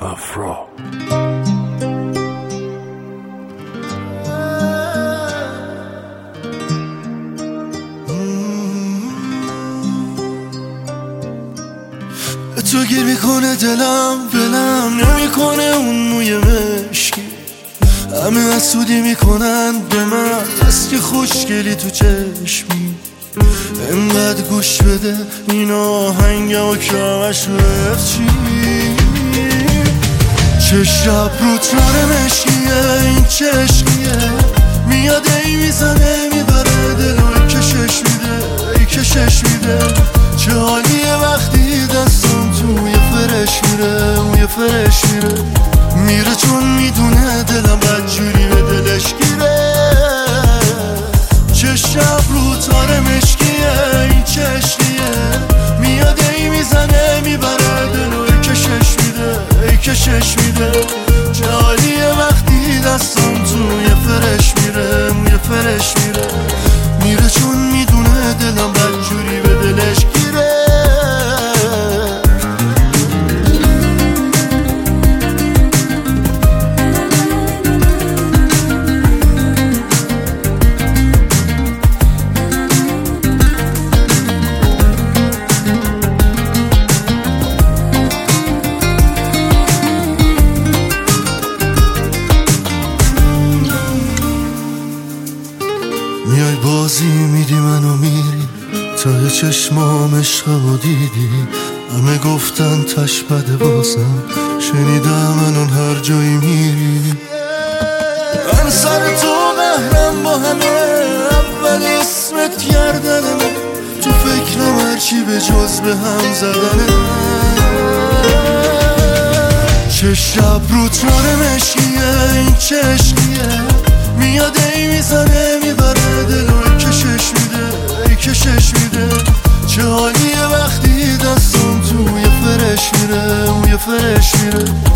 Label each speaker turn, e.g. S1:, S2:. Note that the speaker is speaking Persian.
S1: افرا.
S2: تو گیر میکنه دلم نمیکنه اون موی مشکی، همه حسودی میکنن به من از که خوشگلی تو چشمی. انقدر گوش بده این آهنگمو که همش چی چه شب رو تاره مشکیه این چشمیه، میاد ای میزنه میبره دلو ای کشش میده ای کشش میده. چه حالیه وقتی دستم توی فرش میره موی فرش میره، میره چون میدونه دلم بدجوری به دلش گیره. چه شب رو تاره مشکیه این چشمیه، میاد ای میزنه میبره دلو ای کشش میده ای کشش میده. چه حالیه وقتی دستم توی فرش میره موی فرش میره، میره چون میدونه دلم بدجوری به دلش گیره. میای بازی میدی منو میری تا یه چشمام عشقمو دیدی. همه گفتن تش بده بازم شنیدم الان هر جایی میری. من سر تو قهرم با همه، اول اسمت کردنمه، تو فکرم هرچی به جز به هم زدنه. چه شب رو تاره مشکیه این چشمیه، میاد ای میزنه میبره دلو کشش میده ای کشش میده. چه حالیه وقتی دستم توی فرش میره موی فرش میره،